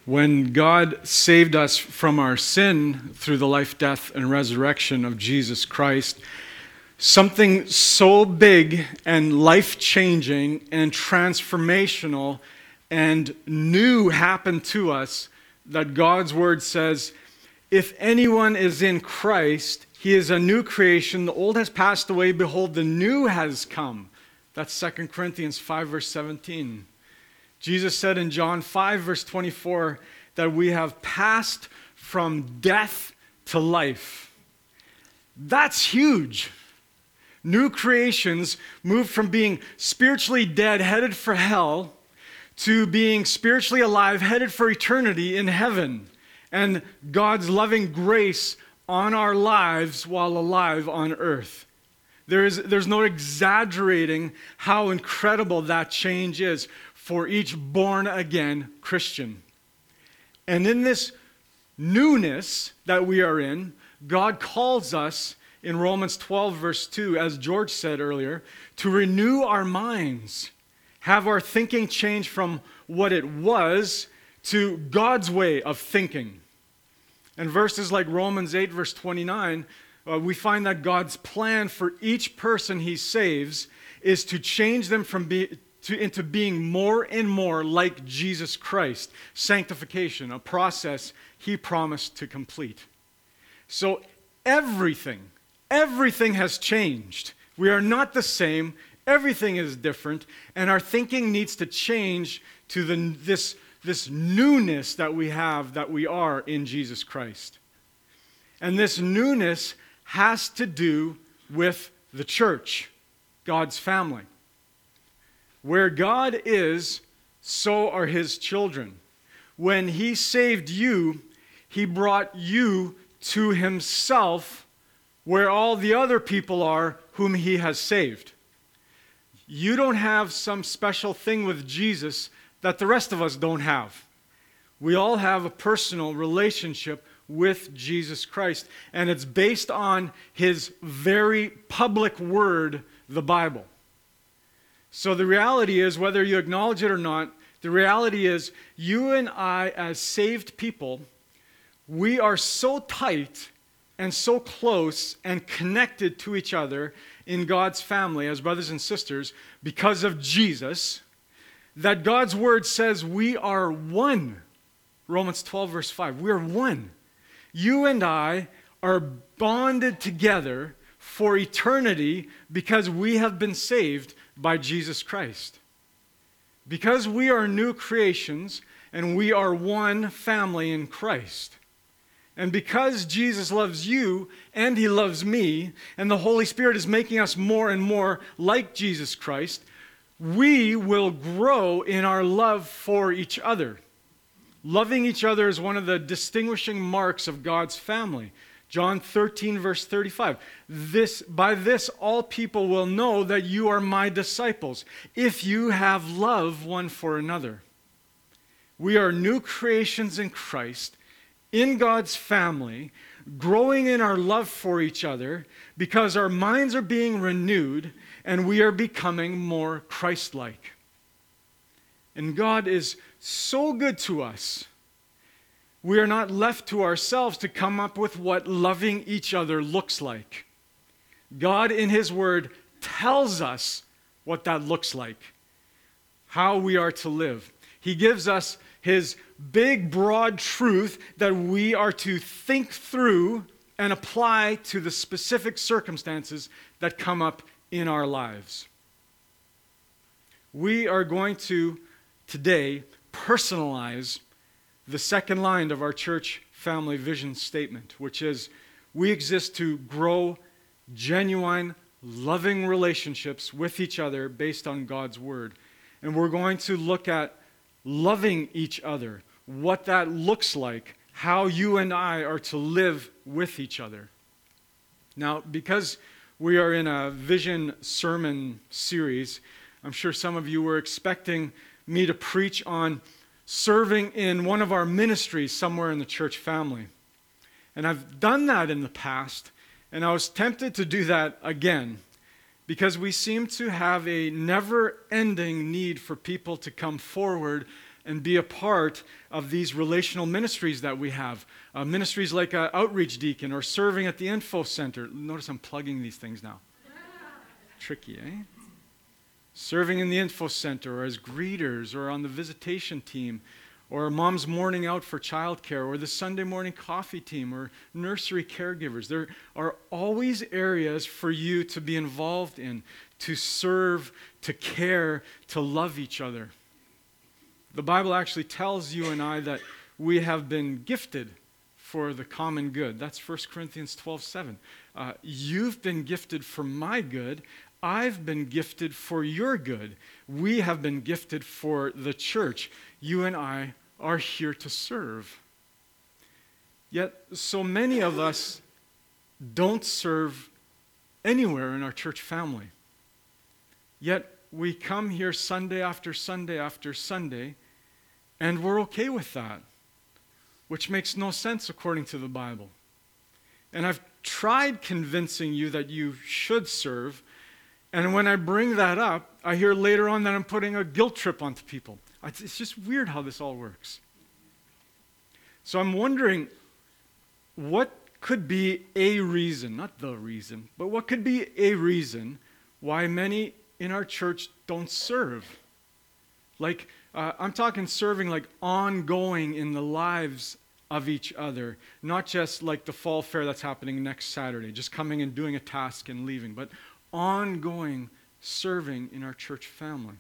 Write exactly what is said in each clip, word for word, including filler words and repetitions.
When God saved us from our sin through the life, death, and resurrection of Jesus Christ, something so big and life-changing and transformational and new happened to us that God's word says, if anyone is in Christ, he is a new creation. The old has passed away. Behold, the new has come. That's Second Corinthians five, verse seventeen. Jesus said in John five, verse twenty-four, that we have passed from death to life. That's huge. New creations moved from being spiritually dead, headed for hell, to being spiritually alive, headed for eternity in heaven. And God's loving grace on our lives while alive on earth. There is, there's no exaggerating how incredible that change is for each born-again Christian. And in this newness that we are in, God calls us in Romans twelve, verse two, as George said earlier, to renew our minds, have our thinking change from what it was to God's way of thinking. And verses like Romans eight, verse twenty-nine, uh, we find that God's plan for each person he saves is to change them from being To, into being more and more like Jesus Christ. Sanctification, a process he promised to complete. So everything, everything has changed. We are not the same. Everything is different. And our thinking needs to change to the, this, this newness that we have, that we are in Jesus Christ. And this newness has to do with the church, God's family. Where God is, so are his children. When he saved you, he brought you to himself, where all the other people are whom he has saved. You don't have some special thing with Jesus that the rest of us don't have. We all have a personal relationship with Jesus Christ, and it's based on his very public word, the Bible. So the reality is, whether you acknowledge it or not, the reality is you and I, as saved people, we are so tight and so close and connected to each other in God's family as brothers and sisters because of Jesus, that God's word says we are one. Romans twelve, verse five, we are one. You and I are bonded together for eternity because we have been saved by Jesus Christ. Because we are new creations and we are one family in Christ. And because Jesus loves you and he loves me and the Holy Spirit is making us more and more like Jesus Christ, we will grow in our love for each other. Loving each other is one of the distinguishing marks of God's family. John thirteen, verse thirty-five. This, by this all people will know that you are my disciples, if you have love one for another. We are new creations in Christ, in God's family, growing in our love for each other because our minds are being renewed and we are becoming more Christ-like. And God is so good to us. We are not left to ourselves to come up with what loving each other looks like. God in his word tells us what that looks like, how we are to live. He gives us his big, broad truth that we are to think through and apply to the specific circumstances that come up in our lives. We are going to, today, personalize the second line of our church family vision statement, which is, we exist to grow genuine, loving relationships with each other based on God's word. And we're going to look at loving each other, what that looks like, how you and I are to live with each other. Now, because we are in a vision sermon series, I'm sure some of you were expecting me to preach on serving in one of our ministries somewhere in the church family. And I've done that in the past, and I was tempted to do that again because we seem to have a never-ending need for people to come forward and be a part of these relational ministries that we have. Uh, ministries like uh, Outreach Deacon or serving at the Info Center. Notice I'm plugging these things now. Tricky, eh? Serving in the Info Center or as greeters or on the visitation team or Mom's Morning Out for childcare or the Sunday morning coffee team or nursery caregivers. There are always areas for you to be involved in, to serve, to care, to love each other. The Bible actually tells you and I that we have been gifted for the common good. That's First Corinthians twelve seven. Uh, you've been gifted for my good. I've been gifted for your good. We have been gifted for the church. You and I are here to serve. Yet so many of us don't serve anywhere in our church family. Yet we come here Sunday after Sunday after Sunday, and we're okay with that, which makes no sense according to the Bible. And I've tried convincing you that you should serve, and when I bring that up, I hear later on that I'm putting a guilt trip onto people. It's just weird how this all works. So I'm wondering, what could be a reason, not the reason, but what could be a reason why many in our church don't serve? Like, uh, I'm talking serving like ongoing in the lives of each other, not just like the fall fair that's happening next Saturday, just coming and doing a task and leaving, but ongoing serving in our church family.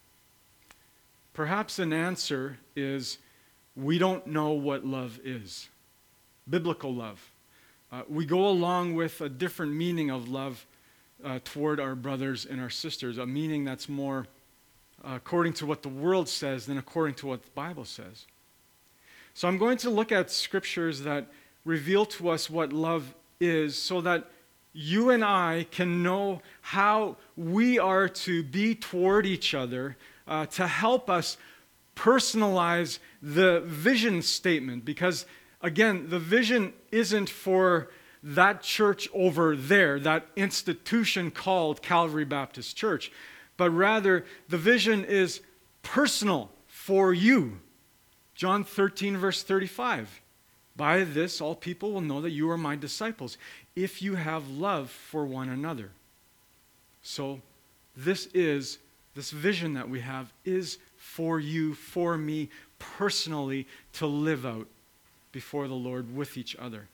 Perhaps an answer is we don't know what love is, biblical love. Uh, we go along with a different meaning of love uh, toward our brothers and our sisters, a meaning that's more uh, according to what the world says than according to what the Bible says. So I'm going to look at scriptures that reveal to us what love is so that you and I can know how we are to be toward each other uh, to help us personalize the vision statement. Because, again, the vision isn't for that church over there, that institution called Calvary Baptist Church, but rather the vision is personal for you. John thirteen, verse thirty-five. By this, all people will know that you are my disciples, if you have love for one another. So this is, this vision that we have is for you, for me, personally, to live out before the Lord with each other.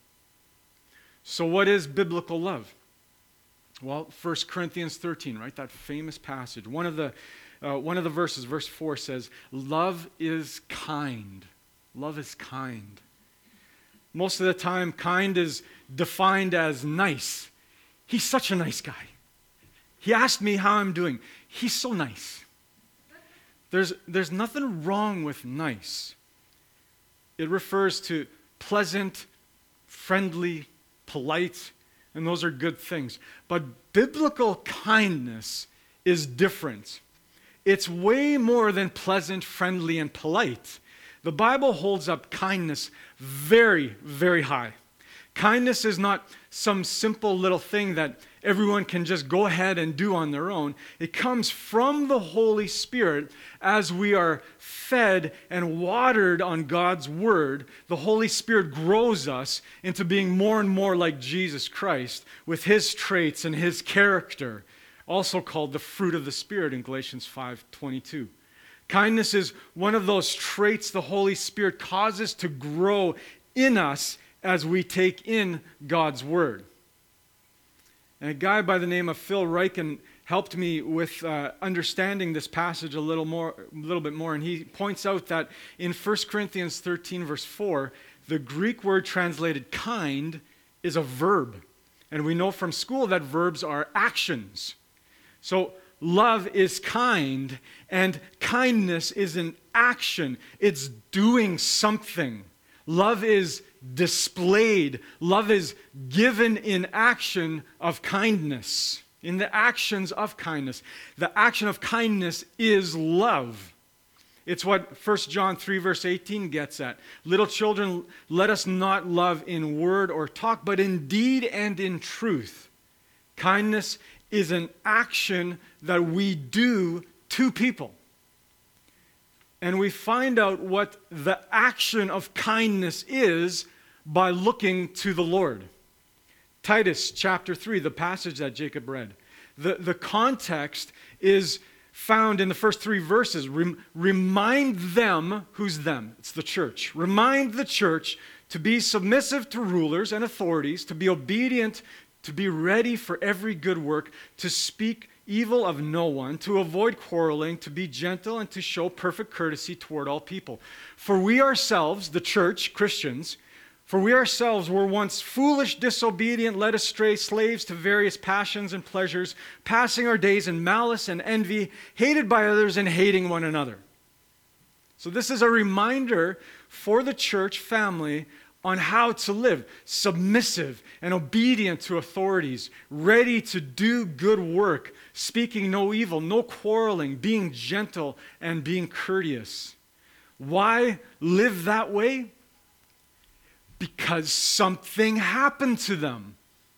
So what is biblical love? Well, First Corinthians thirteen, right? That famous passage. One of the, uh, one of the verses, verse four says, love is kind. Love is kind. Most of the time, kind is defined as nice. He's such a nice guy. He asked me how I'm doing. He's so nice. There's, there's nothing wrong with nice. It refers to pleasant, friendly, polite, and those are good things. But biblical kindness is different. It's way more than pleasant, friendly, and polite. The Bible holds up kindness very, very high. Kindness is not some simple little thing that everyone can just go ahead and do on their own. It comes from the Holy Spirit as we are fed and watered on God's Word. The Holy Spirit grows us into being more and more like Jesus Christ with His traits and His character, also called the fruit of the Spirit in Galatians five twenty-two. Kindness is one of those traits the Holy Spirit causes to grow in us as we take in God's Word. And a guy by the name of Phil Ryken helped me with uh, understanding this passage a little more, a little bit more, and he points out that in First Corinthians thirteen, verse four, the Greek word translated kind is a verb. And we know from school that verbs are actions. So love is kind, and kindness is an action. It's doing something. Love is displayed. Love is given in action of kindness, in the actions of kindness. The action of kindness is love. It's what First John three, verse eighteen gets at. Little children, let us not love in word or talk, but in deed and in truth. Kindness is an action that we do to people. And we find out what the action of kindness is by looking to the Lord. Titus chapter three, the passage that Jacob read. The, the context is found in the first three verses. Rem, remind them, who's them? It's the church. Remind the church to be submissive to rulers and authorities, to be obedient, to be ready for every good work, to speak evil of no one, to avoid quarreling, to be gentle, and to show perfect courtesy toward all people. For we ourselves, the church, Christians, for we ourselves were once foolish, disobedient, led astray, slaves to various passions and pleasures, passing our days in malice and envy, hated by others and hating one another. So this is a reminder for the church family on how to live, submissive and obedient to authorities, ready to do good work, speaking no evil, no quarreling, being gentle and being courteous. Why live that way? Because something happened to them.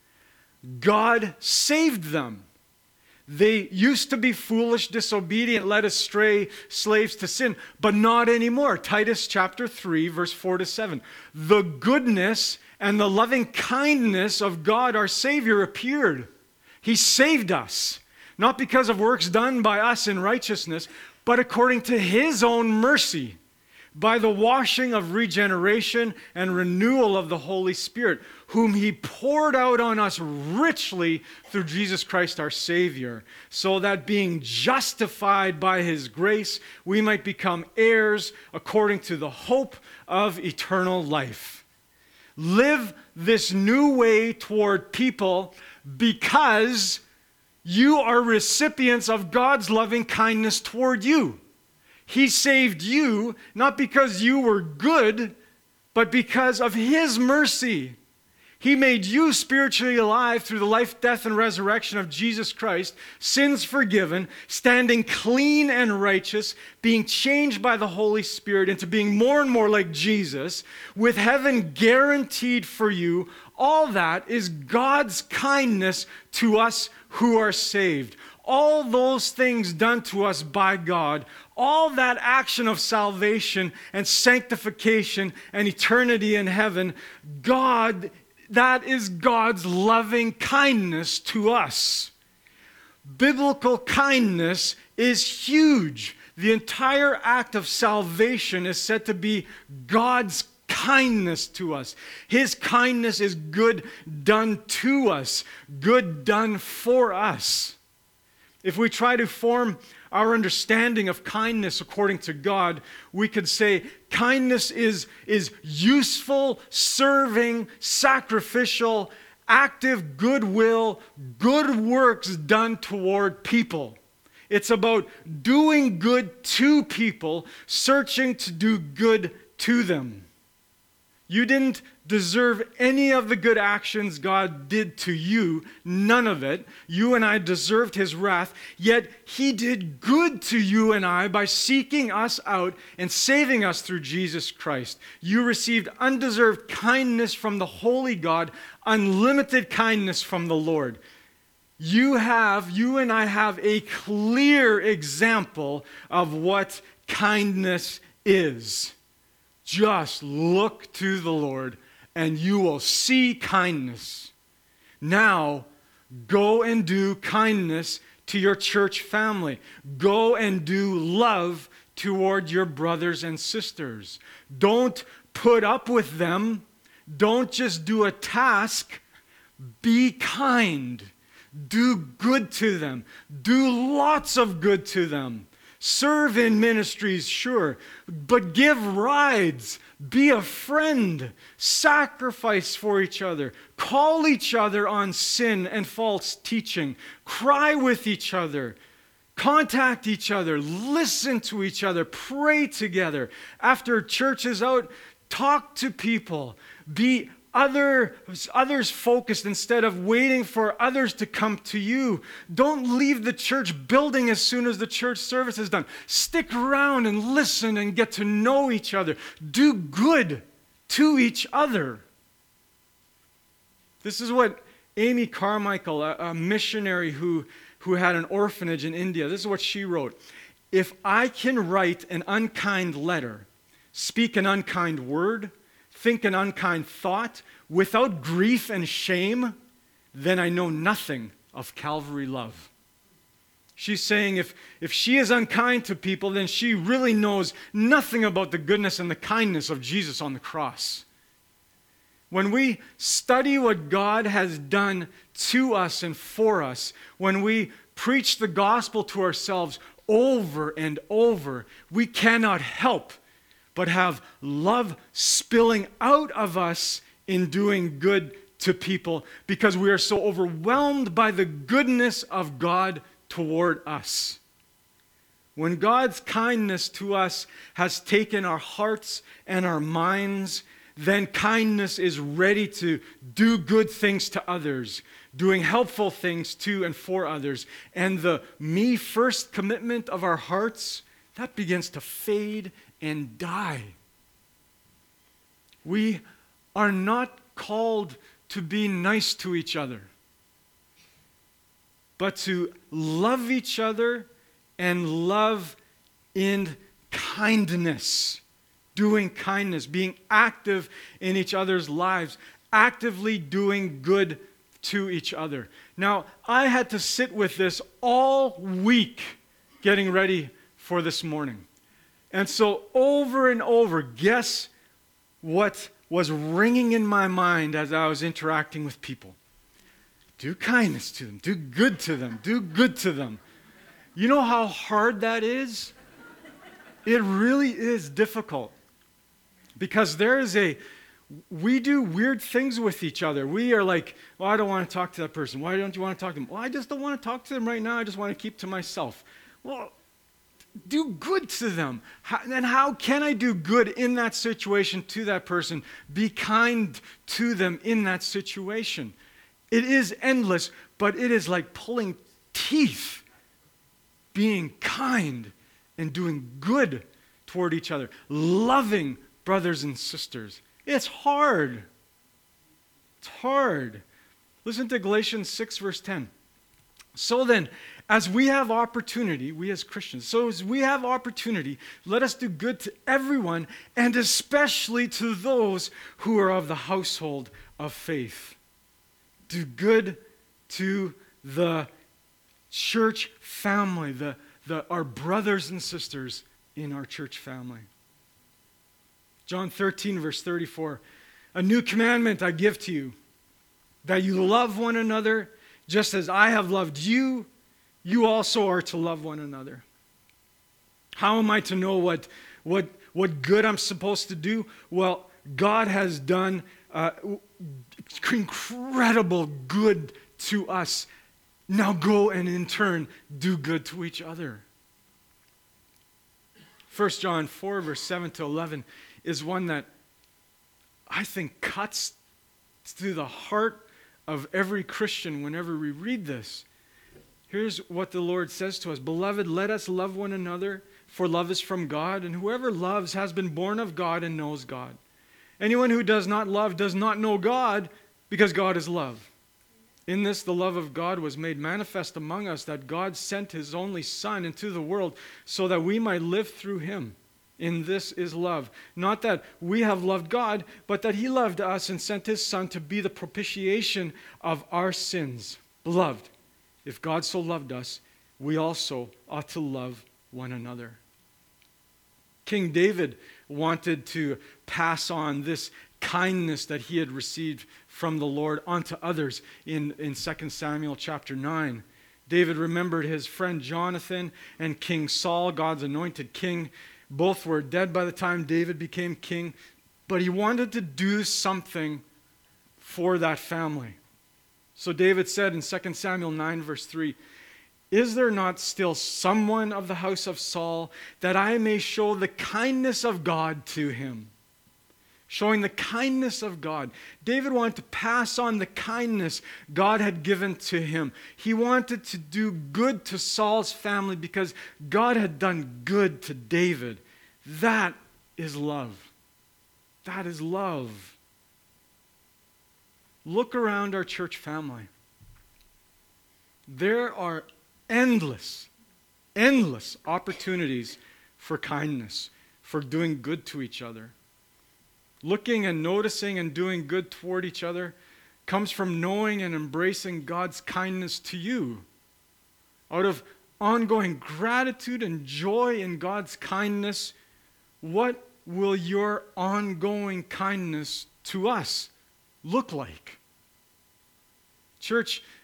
God saved them. They used to be foolish, disobedient, led astray, slaves to sin, but not anymore. Titus chapter three, verse four to seven. The goodness and the loving kindness of God our Savior appeared. He saved us, not because of works done by us in righteousness, but according to His own mercy, by the washing of regeneration and renewal of the Holy Spirit, whom He poured out on us richly through Jesus Christ our Savior, so that being justified by His grace, we might become heirs according to the hope of eternal life. Live this new way toward people because you are recipients of God's loving kindness toward you. He saved you, not because you were good, but because of His mercy. He made you spiritually alive through the life, death, and resurrection of Jesus Christ, sins forgiven, standing clean and righteous, being changed by the Holy Spirit into being more and more like Jesus, with heaven guaranteed for you. All that is God's kindness to us who are saved. All those things done to us by God, all that action of salvation and sanctification and eternity in heaven, God, that is God's loving kindness to us. Biblical kindness is huge. The entire act of salvation is said to be God's kindness to us. His kindness is good done to us, good done for us. If we try to form our understanding of kindness according to God, we could say kindness is, is useful, serving, sacrificial, active goodwill, good works done toward people. It's about doing good to people, searching to do good to them. You didn't deserve any of the good actions God did to you, none of it. You and I deserved His wrath, yet He did good to you and I by seeking us out and saving us through Jesus Christ. You received undeserved kindness from the holy God, unlimited kindness from the Lord. You have, you and I have a clear example of what kindness is. Just look to the Lord and you will see kindness. Now, go and do kindness to your church family. Go and do love toward your brothers and sisters. Don't put up with them. Don't just do a task. Be kind. Do good to them. Do lots of good to them. Serve in ministries, sure, but give rides. Be a friend. Sacrifice for each other. Call each other on sin and false teaching. Cry with each other. Contact each other. Listen to each other. Pray together. After church is out, talk to people. Be Other, others focused instead of waiting for others to come to you. Don't leave the church building as soon as the church service is done. Stick around and listen and get to know each other. Do good to each other. This is what Amy Carmichael, a, a missionary who, who had an orphanage in India, this is what she wrote. if I can write an unkind letter, speak an unkind word, think an unkind thought without grief and shame, then I know nothing of Calvary love. She's saying if, if she is unkind to people, then she really knows nothing about the goodness and the kindness of Jesus on the cross. When we study what God has done to us and for us, when we preach the gospel to ourselves over and over, we cannot help but have love spilling out of us in doing good to people because we are so overwhelmed by the goodness of God toward us. When God's kindness to us has taken our hearts and our minds, then kindness is ready to do good things to others, doing helpful things to and for others. And the me first commitment of our hearts, that begins to fade and die. We are not called to be nice to each other, but to love each other and love in kindness, doing kindness, being active in each other's lives, actively doing good to each other. Now, I had to sit with this all week getting ready for this morning. And so over and over, guess what was ringing in my mind as I was interacting with people? Do kindness to them. Do good to them. Do good to them. You know how hard that is? It really is difficult. Because there is a, we do weird things with each other. We are like, well, I don't want to talk to that person. Why don't you want to talk to them? Well, I just don't want to talk to them right now. I just want to keep to myself. Well, do good to them. How, and how can I do good in that situation to that person? Be kind to them in that situation. It is endless, but it is like pulling teeth, being kind and doing good toward each other, loving brothers and sisters. It's hard. It's hard. Listen to Galatians six, verse ten. So then, as we have opportunity, we as Christians, so as we have opportunity, let us do good to everyone, and especially to those who are of the household of faith. Do good to the church family, the, the, our brothers and sisters in our church family. John thirteen, verse thirty-four. A new commandment I give to you, that you love one another just as I have loved you. You also are to love one another. How am I to know what, what, what good I'm supposed to do? Well, God has done uh, incredible good to us. Now go and in turn do good to each other. First John four, verse seven to eleven is one that I think cuts through the heart of every Christian whenever we read this. Here's what the Lord says to us. Beloved, let us love one another, for love is from God, and whoever loves has been born of God and knows God. Anyone who does not love does not know God, because God is love. In this, the love of God was made manifest among us, that God sent his only Son into the world so that we might live through him. In this is love. Not that we have loved God, but that he loved us and sent his Son to be the propitiation of our sins. Beloved, if God so loved us, we also ought to love one another. King David wanted to pass on this kindness that he had received from the Lord onto others in, in Second Samuel chapter nine. David remembered his friend Jonathan and King Saul, God's anointed king. Both were dead by the time David became king, but he wanted to do something for that family. So David said in Second Samuel nine, verse three, is there not still someone of the house of Saul, that I may show the kindness of God to him? Showing the kindness of God. David wanted to pass on the kindness God had given to him. He wanted to do good to Saul's family because God had done good to David. That is love. That is love. Look around our church family. There are endless, endless opportunities for kindness, for doing good to each other. Looking and noticing and doing good toward each other comes from knowing and embracing God's kindness to you. Out of ongoing gratitude and joy in God's kindness, what will your ongoing kindness to us look like? Church,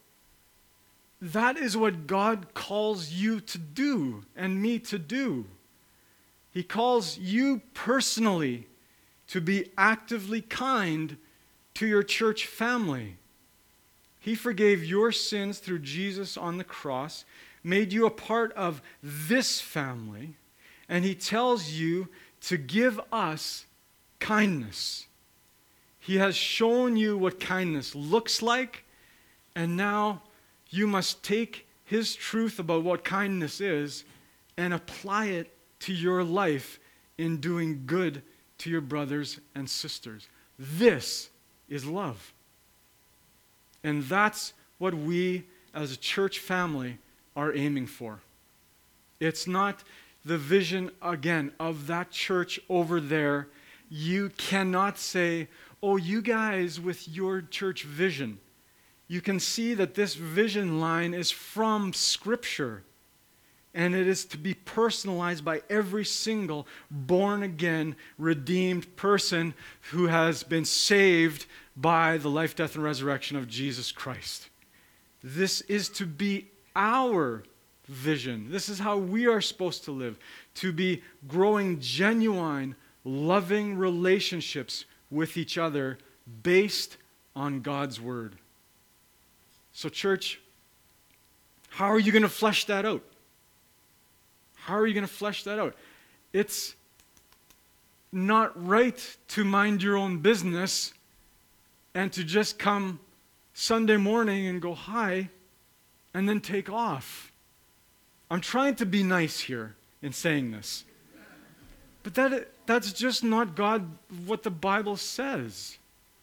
that is what God calls you to do and me to do. He calls you personally to be actively kind to your church family. He forgave your sins through Jesus on the cross, made you a part of this family, and He tells you to give us kindness. He has shown you what kindness looks like, and now you must take His truth about what kindness is and apply it to your life in doing good to your brothers and sisters. This is love. And that's what we as a church family are aiming for. It's not the vision, again, of that church over there. You cannot say, oh, you guys with your church vision. You can see that this vision line is from Scripture. And it is to be personalized by every single born-again, redeemed person who has been saved by the life, death, and resurrection of Jesus Christ. This is to be our vision. This is how we are supposed to live, to be growing genuine, loving relationships with each other based on God's Word. So, church, how are you going to flesh that out? How are you going to flesh that out? It's not right to mind your own business and to just come Sunday morning and go hi and then take off. I'm trying to be nice here in saying this. But that that's just not God, what the Bible says.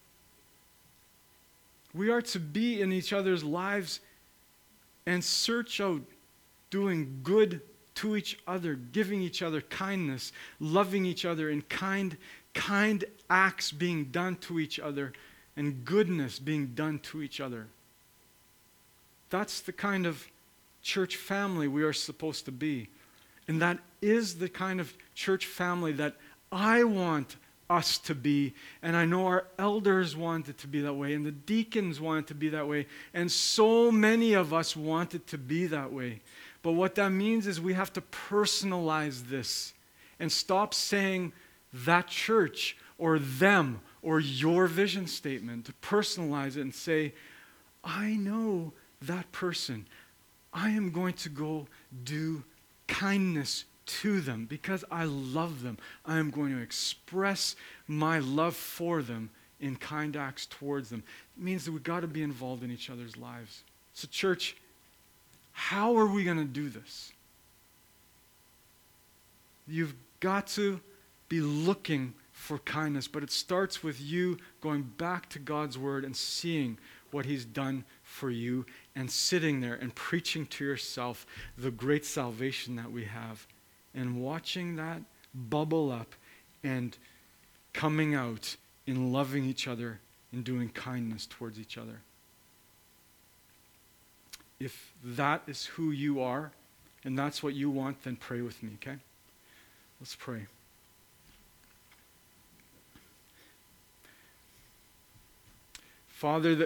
We are to be in each other's lives and search out doing good to each other, giving each other kindness, loving each other in kind, kind acts being done to each other, and goodness being done to each other. That's the kind of church family we are supposed to be. And that is the kind of church family that I want us to be, and I know our elders want it to be that way, and the deacons want it to be that way, and so many of us want it to be that way. But what that means is we have to personalize this and stop saying that church or them or your vision statement, to personalize it and say, I know that person. I am going to go do kindness to them because I love them. I am going to express my love for them in kind acts towards them. It means that we've got to be involved in each other's lives. So, church, how are we going to do this? You've got to be looking for kindness, but it starts with you going back to God's Word and seeing what He's done for you and sitting there and preaching to yourself the great salvation that we have and watching that bubble up and coming out in loving each other and doing kindness towards each other. If that is who you are and that's what you want, then pray with me, okay? Let's pray. Father, that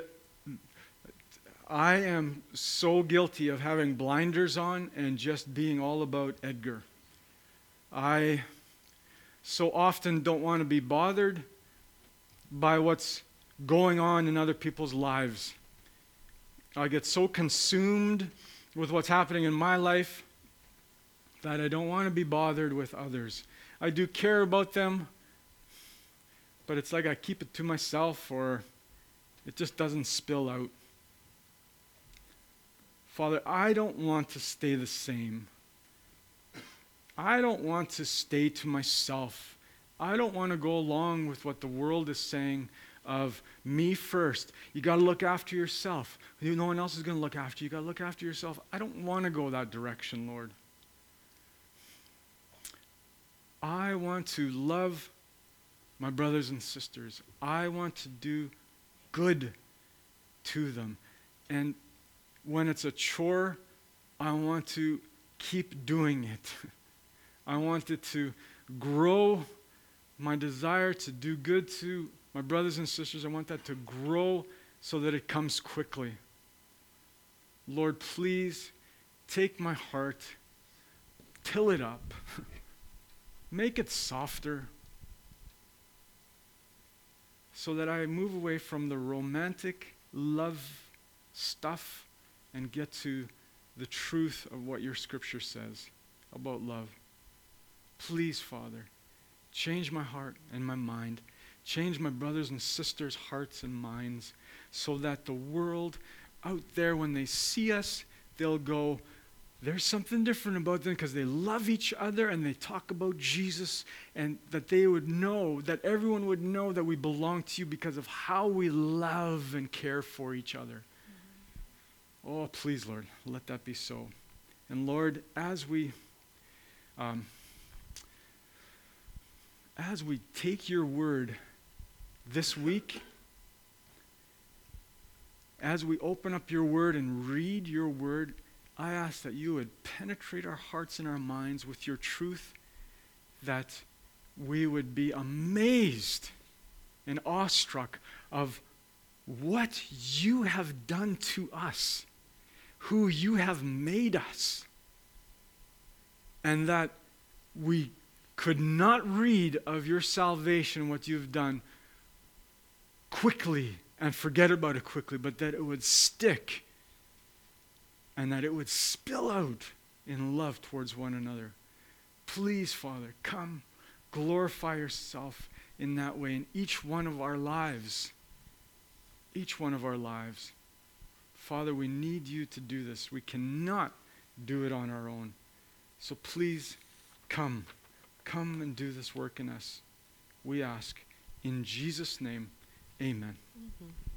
I am so guilty of having blinders on and just being all about Edgar. I so often don't want to be bothered by what's going on in other people's lives. I get so consumed with what's happening in my life that I don't want to be bothered with others. I do care about them, but it's like I keep it to myself or it just doesn't spill out. Father, I don't want to stay the same. I don't want to stay to myself. I don't want to go along with what the world is saying of me first. You got to look after yourself. No one else is going to look after you. You got to look after yourself. I don't want to go that direction, Lord. I want to love my brothers and sisters. I want to do good to them. And when it's a chore, I want to keep doing it. I want it to grow. My desire to do good to my brothers and sisters, I want that to grow so that it comes quickly. Lord, please take my heart, till it up, make it softer, so that I move away from the romantic love stuff and get to the truth of what your scripture says about love. Please, Father, change my heart and my mind. Change my brothers and sisters' hearts and minds so that the world out there, when they see us, they'll go, there's something different about them because they love each other and they talk about Jesus, and that they would know, that everyone would know that we belong to you because of how we love and care for each other. Mm-hmm. Oh, please, Lord, let that be so. And Lord, as we... Um, As we take your word this week, as we open up your word and read your word, I ask that you would penetrate our hearts and our minds with your truth, that we would be amazed and awestruck of what you have done to us, who you have made us, and that we could not read of your salvation, what you've done, quickly and forget about it quickly, but that it would stick and that it would spill out in love towards one another. Please, Father, come, glorify yourself in that way in each one of our lives. Each one of our lives. Father, we need you to do this. We cannot do it on our own. So please, come. Come and do this work in us. We ask in Jesus' name, amen. Mm-hmm.